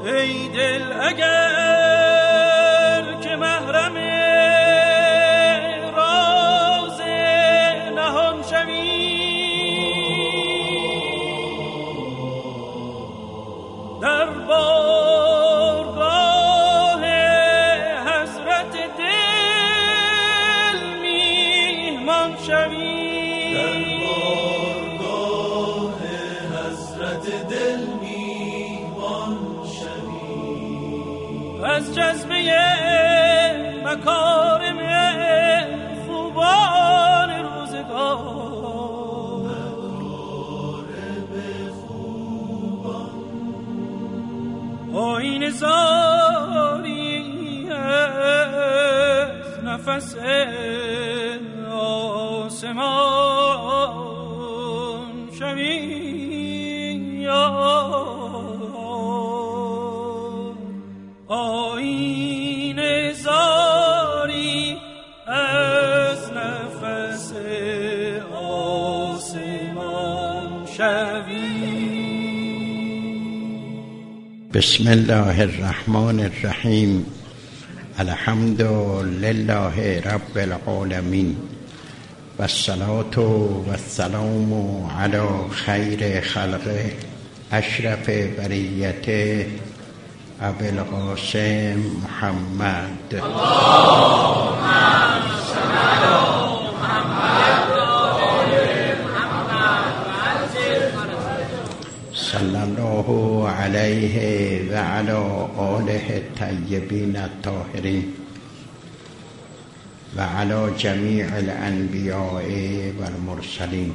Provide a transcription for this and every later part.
ای دل اگر که محرم راز نهان شوی، در بارگاه حضرت دل میهمان شوی، در بارگاه حضرت دل میهمان شوی، از جذبه مکارم خوبان روزگار، آیین زاری از نفس آسمان شوی، آیین زاری از نفس آسمان شوی. بسم الله الرحمن الرحیم. الحمد لله رب العالمین و الصلاة و السلام علی خیر خلقه اشرف بریته ابوالقاسم محمد. اللهم صل علی محمد و آل محمد صلی الله علیه و علی آله الطیبین الطاهرین و علی جمیع الانبیاء و المرسلین،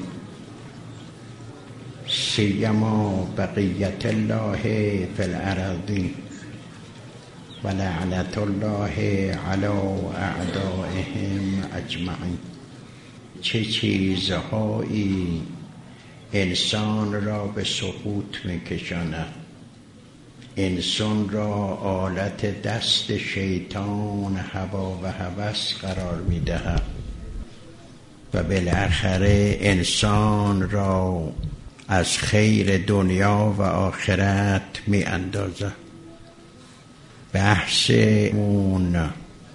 سیما بقیت الله فی الارضین و لعنت الله علی اعدائهم اجمعین. چه چیزهایی انسان را به سقوط میکشاند، انسان را آلت دست شیطان هوا و هوس قرار میدهد و بالاخره انسان را از خیر دنیا و آخرت می اندازد. بحث اون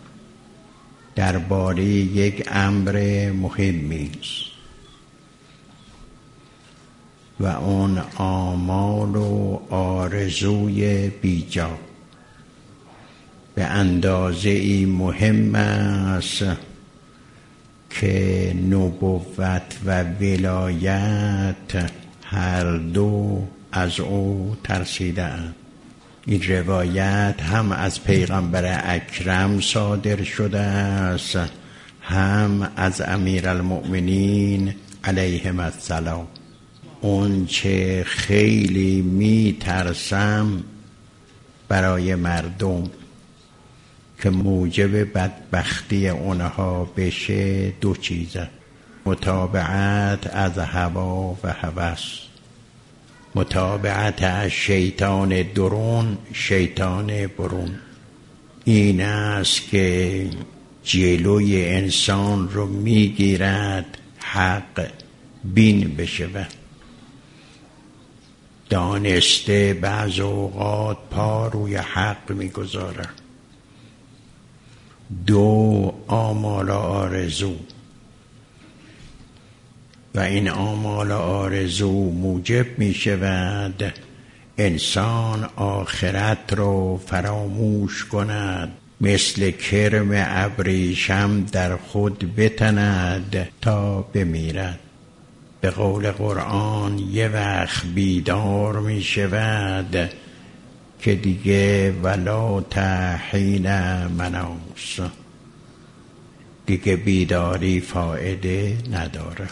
درباره یک امر مهمی است و اون آمال و آرزوی بیجا به اندازه ای مهم است که نبوت و ولایت هر دو از او ترسیدند. این روایت هم از پیغمبر اکرم صادر شده است، هم از امیرالمؤمنین علیهم السلام. اون چه خیلی می ترسم برای مردم که موجب بدبختی اونها بشه دو چیزه: متابعت از هوا و هوس، متابعت از شیطان درون، شیطان برون. این است که جلوی انسان رو میگیرد حق بین بشود. دانسته بعض اوقات پا روی حق میگذارد. دو، آمال آرزو، و این آمال آرزو موجب می شود انسان آخرت رو فراموش کند، مثل کرم ابریشم در خود بتند تا بمیرد. به قول قرآن یه وقت بیدار می شود که دیگه ولا حین مناص، دیگه بیداری فایده نداره.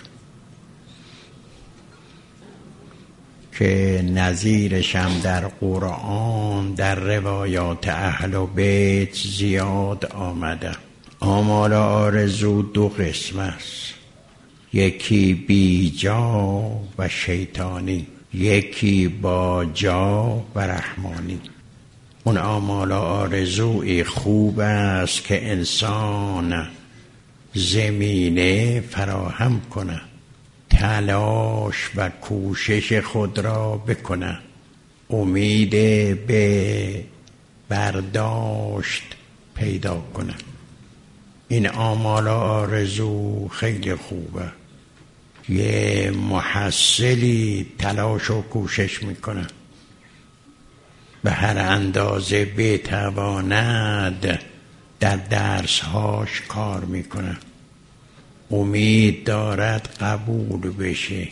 که نظیرش هم در قرآن در روایات اهل بیت زیاد آمده. آمال آرزو دو قسم است، یکی بی جا و شیطانی، یکی با جا و رحمانی. اون آمال آرزوی خوب است که انسان زمینه فراهم کنه، تلاش و کوشش خود را بکنه، امید به برداشت پیدا کنه. این آمال و آرزو خیلی خوبه. یه محصلی تلاش و کوشش میکنه، به هر اندازه بتواند در درسهاش کار میکنه، امید دارد قبول بشه.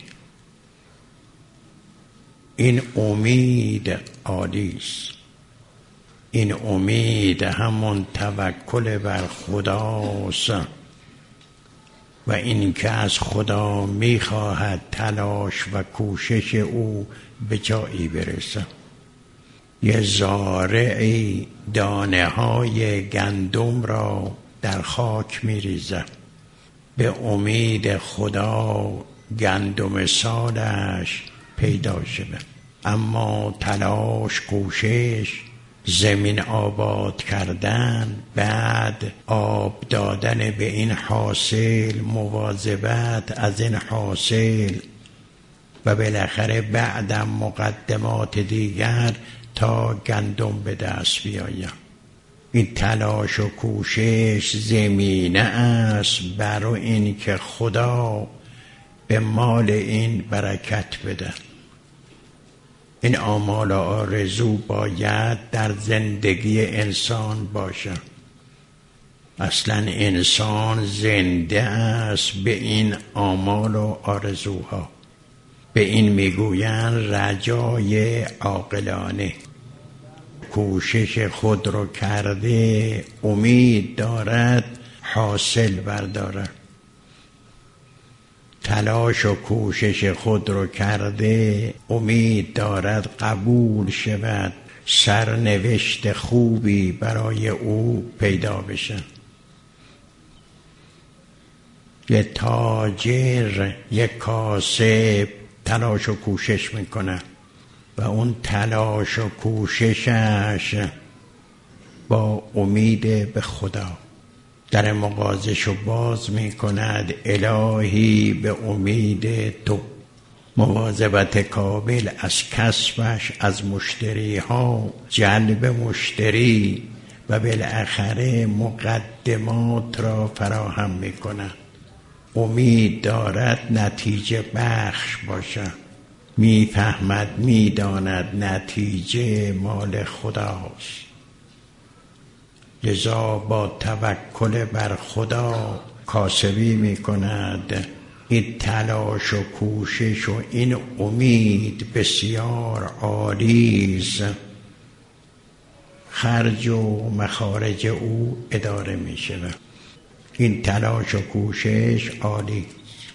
این امید عالیست. این امید همون توکل بر خداست و این که از خدا میخواهد تلاش و کوشش او به جایی برسه. یه زارعی دانه های گندم را در خاک میریزه به امید خدا گندم سالش پیدا شده، اما تلاش، کوشش، زمین آباد کردن، بعد آب دادن به این حاصل، مواظبت از این حاصل و بالاخره بعدم مقدمات دیگر تا گندم به دست بیاید. این تلاش و کوشش زمینه است برای این که خدا به مال این برکت بده. این آمال و آرزو باید در زندگی انسان باشه. اصلا انسان زنده است به این آمال و آرزوها. به این میگویند رجای عاقلانه. کوشش خود رو کرده، امید دارد حاصل بردارد. تلاش و کوشش خود رو کرده، امید دارد قبول شود، سرنوشت خوبی برای او پیدا بشه. یه تاجر، یه کاسب تلاش و کوشش میکنه و اون تلاش و کوششش با امید به خدا در مغازشو باز میکند. الهی به امید تو، مواظبت کامل از کسبش، از مشتری ها، جلب مشتری و بالاخره مقدمات را فراهم میکند. امید دارد نتیجه بخش باشه. میفهمد، میداند نتیجه مال خداست. لذا با توکل بر خدا کاسبی میکند. این تلاش و کوشش و این امید بسیار عالیست. خرج و مخارج او اداره میشود. این تلاش و کوشش عالی.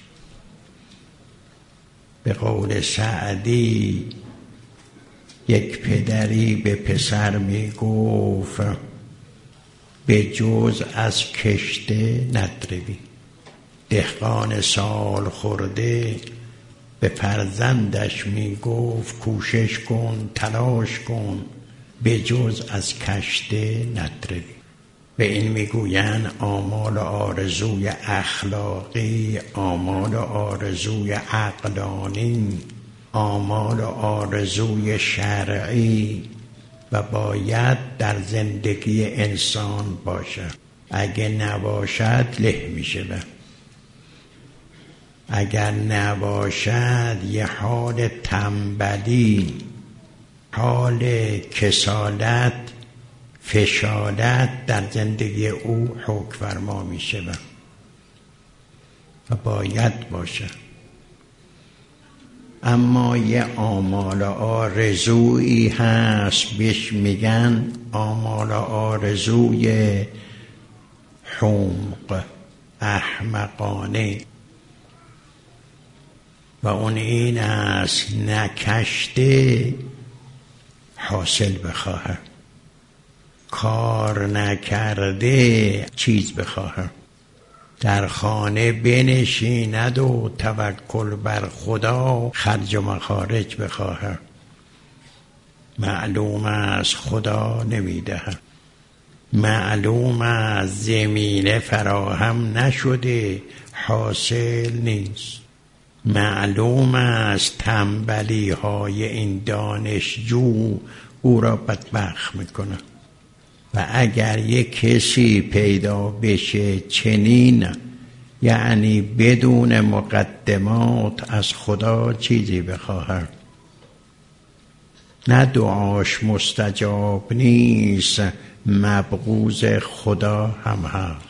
به قول سعدی یک پدری به پسر می گفت به جز از کشته ندروی. دهقان سال خورده به فرزندش می گفت کوشش کن، تلاش کن، به جز از کشته ندروی. به این میگویند آمال و آرزوی اخلاقی، آمال و آرزوی عقلانی، آمال و آرزوی شرعی و باید در زندگی انسان باشه. اگه نباشد له میشه. اگر نباشد یه حال تنبلی، حال کسالت، فشالت در زندگی او حکم فرما می شود و باید باشه. اما یه آمال آرزویی هست بهش میگن آمال آرزوی حمق، احمقانه، و اون این است نکشته حاصل بخواهد، کار نکرده چیز بخواهد، در خانه بنشیند و توکل بر خدا خرج و مخارج بخواهد. معلوم است خدا نمیدهد، معلوم است زمینه فراهم نشده، حاصل نیست. معلوم است تنبلی های این دانشجو او را بدبخت میکنه. و اگر یک کسی پیدا بشه چنین، یعنی بدون مقدمات از خدا چیزی بخواهد، نه دعاش مستجاب نیست، مبغوض خدا هم هست.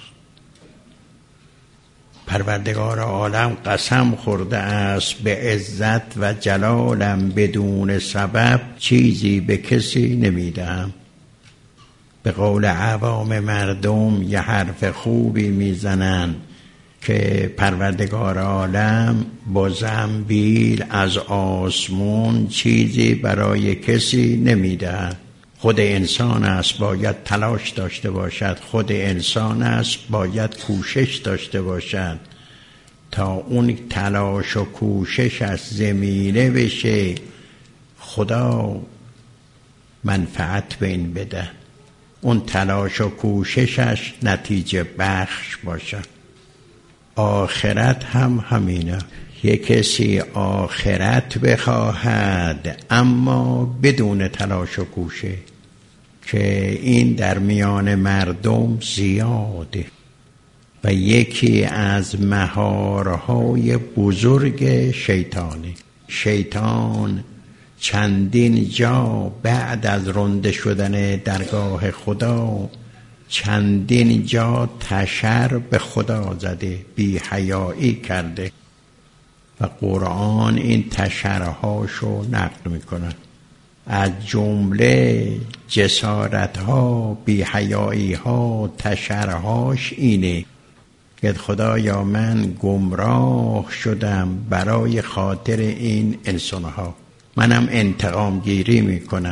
پروردگار عالم قسم خورده است به عزت و جلالم بدون سبب چیزی به کسی نمیدهم. به قول عوام مردم یه حرف خوبی میزنن که پروردگار عالم با زنبیل از آسمون چیزی برای کسی نمیدهد. خود انسان است باید تلاش داشته باشد، خود انسان است باید کوشش داشته باشد تا اون تلاش و کوشش از زمینه بشه خدا منفعت به این بده، اون تلاش و کوششش نتیجه بخش باشد. آخرت هم همینه. یک کسی آخرت بخواهد اما بدون تلاش و کوشش، که این در میان مردم زیاده و یکی از مهارهای بزرگ شیطانه. شیطان چندین جا بعد از رنده شدن درگاه خدا چندین جا تشر به خدا زده، بی حیایی کرده و قرآن این تشرهاشو نقل میکنه. از جمله جسارتها، بی حیاییها، تشرهاش اینه که خدایا من گمراه شدم برای خاطر این انسانها، منم انتقام گیری میکنم.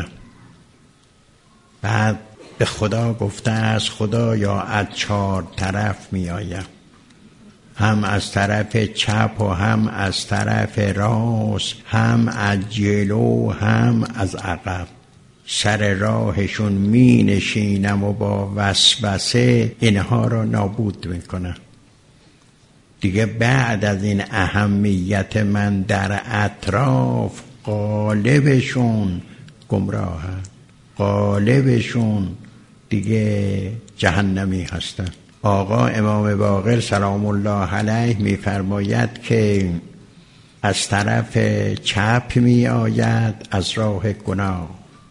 بعد به خدا گفته است خدایا از 4 طرف میآیم، هم از طرف چپ و هم از طرف راست، هم از جلو هم از عقب. سر راهشون می نشینم و با وسوسه اینها را نابود میکنم. دیگه بعد از این اهمیت من در اطراف غالبشون گمراهن، غالبشون دیگه جهنمی هستن. آقا امام باقر سلام الله علیه میفرماید که از طرف چپ می آید از راه گناه،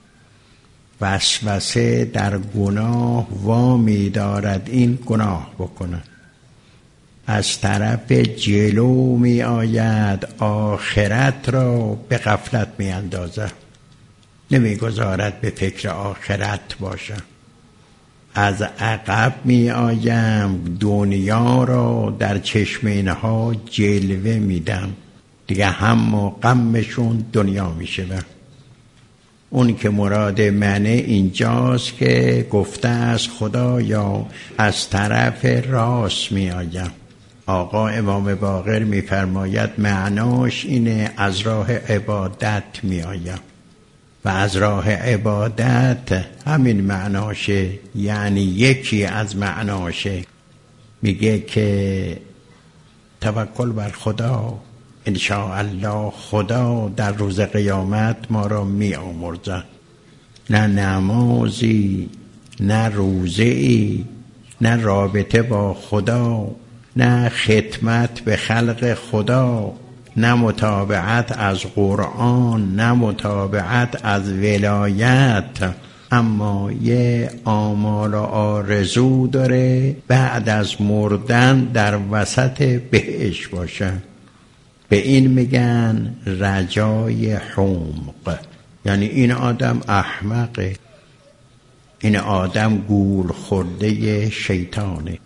وسوسه در گناه وامی دارد این گناه بکنه. از طرف جلو می آید آخرت را به غفلت می اندازه، نمی گذارد به فکر آخرت باشه. از عقب می آیم دنیا را در چشم اینها جلوه میدم، دیگه هم و غمشون دنیا میشه. اون که مراد منه اینجاست که گفته است خدایا از طرف راست می آیم. آقا امام باقر میفرماید معناش اینه از راه عبادت می آیم و از راه عبادت همین معناشه، یعنی یکی از معناشه. میگه که توکل بر خدا، انشاءالله خدا در روز قیامت ما را می آمرزد. نه نمازی، نه روزه‌ای، نه رابطه با خدا، نه خدمت به خلق خدا، نه متابعت از قرآن، نه متابعت از ولایت، اما یه آمال و آرزو داره بعد از مردن در وسط بهشت باشه. به این میگن رجای حمق، یعنی این آدم احمقه، این آدم گول خورده شیطانه.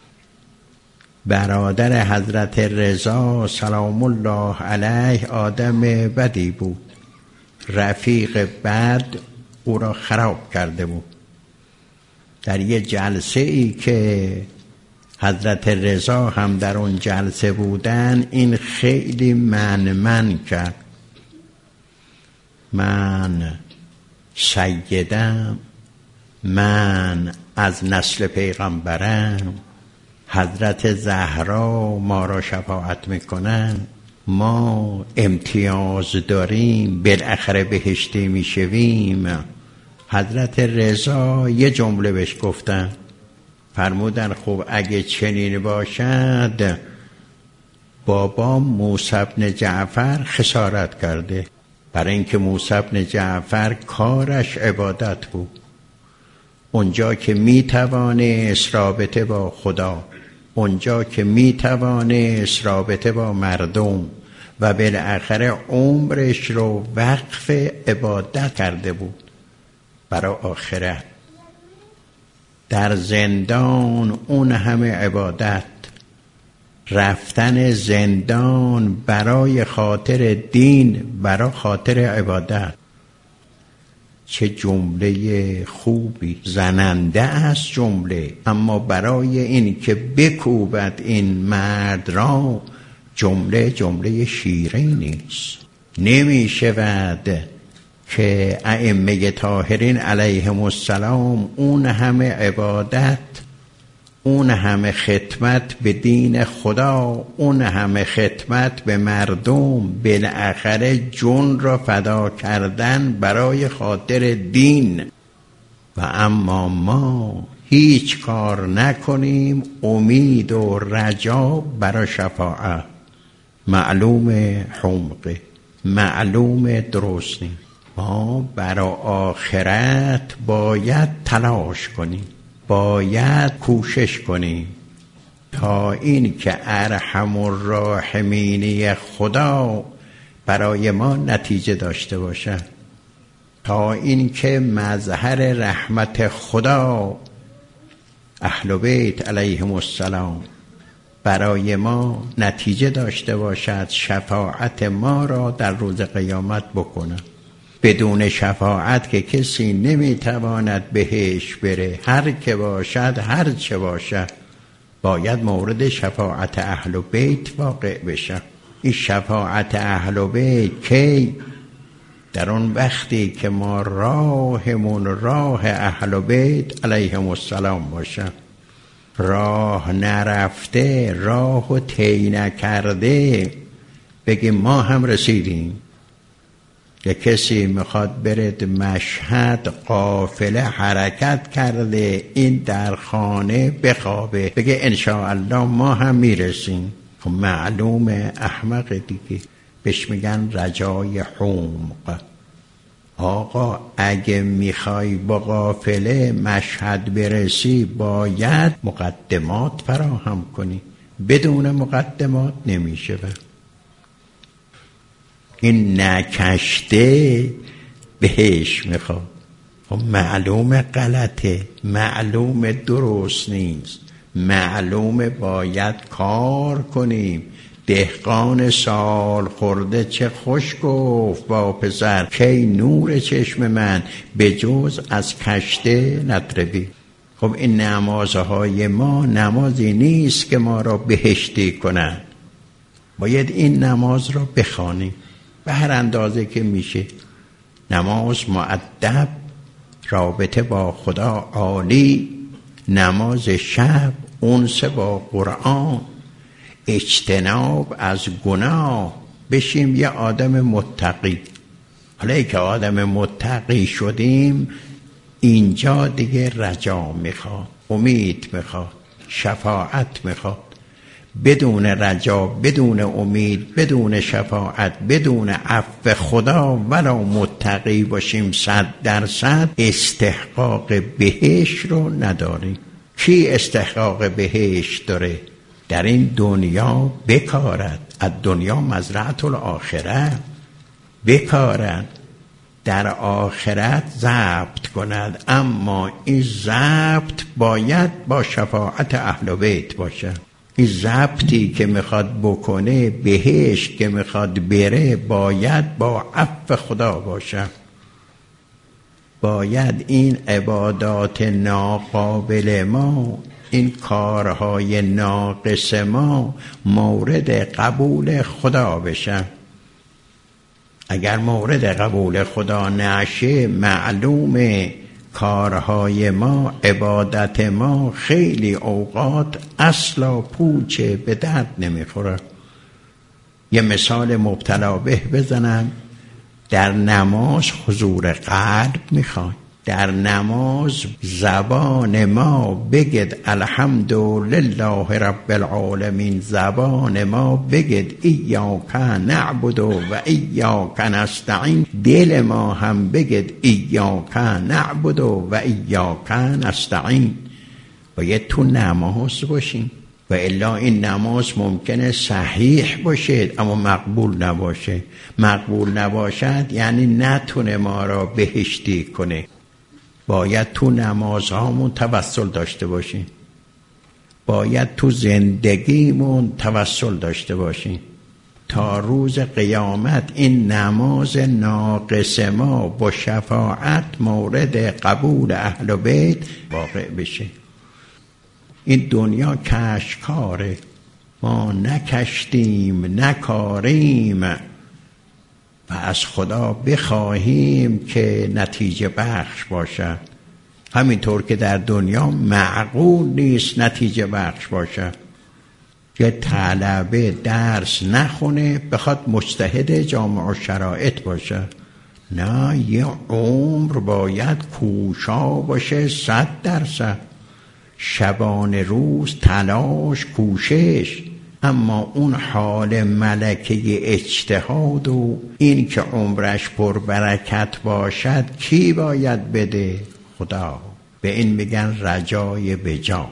برادر حضرت رضا سلام الله علیه آدم بدی بود، رفیق بد او را خراب کرده بود. در یه جلسه ای که حضرت رضا هم در اون جلسه بودن این خیلی من کرد، من سیدم، من از نسل پیغمبرم، حضرت زهرا ما را شفاعت میکنن، ما امتیاز داریم بالاخره بهشتی میشویم. حضرت رضا یه جمله بهش گفتن، فرمودن خب اگه چنین باشد بابا موسی بن جعفر خسارت کرده، برای اینکه موسی بن جعفر کارش عبادت بود. اونجا که میتوانست رابطه با خدا، اونجا که میتوانست رابطه با مردم و بالاخره عمرش رو وقف عبادت کرده بود برای آخرت. در زندان اون همه عبادت، رفتن زندان برای خاطر دین، برای خاطر عبادت. چه جمله خوبی، زننده است جمله، اما برای این که بکوبد این مرد را جمله شیرینی نیست. نمی شود که ائمه طاهرین علیهم السلام اون همه عبادت، اون همه خدمت به دین خدا، اون همه خدمت به مردم، بالاخره جون را فدا کردن برای خاطر دین. و اما ما هیچ کار نکنیم امید و رجا برای شفاعت. معلوم حمقه، معلوم درست نیست. ما برای آخرت باید تلاش کنیم، باید کوشش کنیم تا این که ارحم الراحمینی خدا برای ما نتیجه داشته باشد، تا این که مظهر رحمت خدا اهل بیت علیهم السلام برای ما نتیجه داشته باشد، شفاعت ما را در روز قیامت بکنه. بدون شفاعت که کسی نمیتواند بهش بره، هر که باشد هر چه باشد باید مورد شفاعت اهل بیت واقع بشه. این شفاعت اهل بیت کی؟ در اون وقتی که ما راهمون راه اهل بیت علیهم السلام باشه، راه نرفته، راهو طی نکرده بگیم ما هم رسیدیم. یه کسی میخواد برد مشهد، قافله حرکت کرده، این در خانه بخوابه بگه انشاءالله ما هم میرسیم. خب معلوم احمق دیگه، بهش میگن رجای حمق. آقا اگه میخوای با قافله مشهد برسی باید مقدمات فراهم کنی، بدون مقدمات نمیشه. این نکشته بهش میخواد. خب معلوم غلطه، معلوم درست نیست، معلوم باید کار کنیم. دهقان سال خورده چه خوش گفت با پسر، کی نور چشم من به جز از کشته نطربی. خب این نمازهای ما نمازی نیست که ما را بهشتی کنند. باید این نماز را بخوانیم به هر اندازه که میشه. نماز مؤدب، رابطه با خدا عالی، نماز شب، انس با قرآن، اجتناب از گناه، بشیم یه آدم متقی. حالا که آدم متقی شدیم اینجا دیگه رجا میخواد، امید میخواد، شفاعت میخواد. بدون رجا، بدون امید، بدون شفاعت، بدون عفو خدا ولا متقی باشیم 100% استحقاق بهشت رو نداریم. کی استحقاق بهشت داره؟ در این دنیا بکارد، از دنیا مزرعة الاخره، بکارد در آخرت ضبط کند. اما این ضبط باید با شفاعت اهل بیت باشه. این ضبطی که میخواد بکنه، بهشت که میخواد بره، باید با عفو خدا باشه. باید این عبادات ناقابل ما، این کارهای ناقص ما مورد قبول خدا بشه. اگر مورد قبول خدا نشه، معلومه کارهای ما، عبادت ما خیلی اوقات اصلا پوچه، به درد نمیخوره. یه مثال مبتلا به بزنم. در نماز حضور قلب میخوای. در نماز زبان ما بگید الحمدلله رب العالمین، زبان ما بگید ایاک نعبد و ایاک نستعین، دل ما هم بگید ایاک نعبد و ایاک نستعین. باید تو نماز باشیم و الا این نماز ممکنه صحیح باشه اما مقبول نباشه. مقبول نباشد یعنی نتونه ما را بهشتی کنه. باید تو نمازهامون توسل داشته باشیم، باید تو زندگیمون توسل داشته باشیم تا روز قیامت این نماز ناقص ما با شفاعت مورد قبول اهل بیت واقع بشه. این دنیا کشکاره، ما نکشتیم نکاریم و از خدا بخواهیم که نتیجه بخش باشد. همینطور که در دنیا معقول نیست نتیجه بخش باشد. یه طلبه درس نخونه بخواد مجتهد جامع الشرائط باشه، نه، یه عمر باید کوشا باشه 100%، شبانه روز تلاش کوشش. اما اون حال ملکه اجتهاد و این که عمرش پربرکت باشد کی باید بده؟ خدا. به این میگن رجای بجا.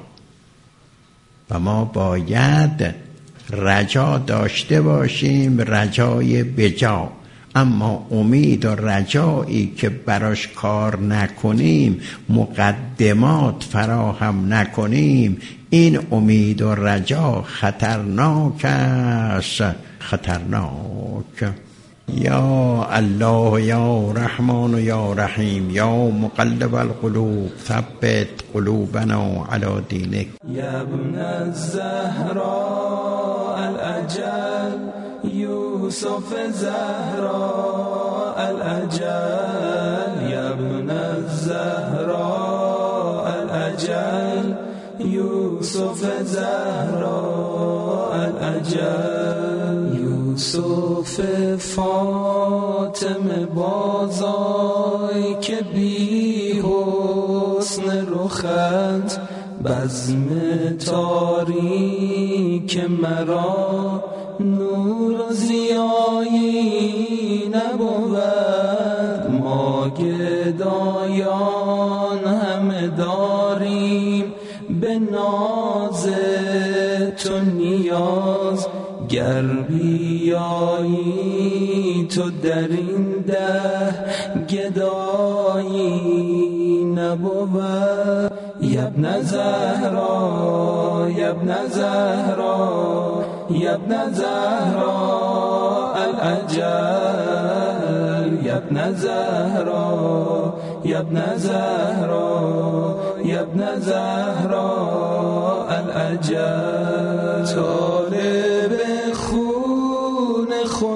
و ما باید رجا داشته باشیم، رجای بجا. اما امید و رجایی که براش کار نکنیم، مقدمات فراهم نکنیم، این امید و رجا خطرناک است، خطرناک. یا الله یا رحمان یا رحیم یا مقلب القلوب ثبت قلوبنا علی دینک. یا ابن الزهراء الاجل یوسف زهراء الاجل، یا ابن الزهراء الاجل یوسف زهراء الاجل. یوسف فاطمه بازای که بی حسن رخت، بزم تاریک مرا نور و ضیایی نبود. ما گدایان همه داریم به ناز تو نیاز، گر بیایی تو در این ده گدایی نبود. یا ابن زهرا یا ابن زهرا یا ابن زهرا الاجل، یا ابن زهرا یا ابن زهرا یا ابن زهرا الاجل. طالب خون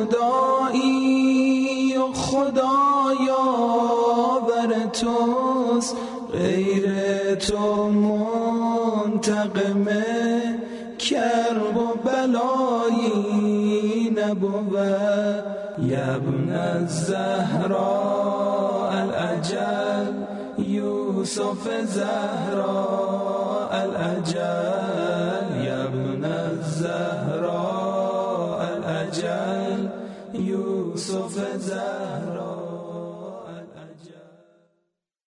خدایی و خدایا بر توست، غیر تو منتقم کرب و بلایی نبود. یا ابن الزهراء الاجل یوسف زهراء الاجل، یا ابن الزهراء الاجل یوسف زهراء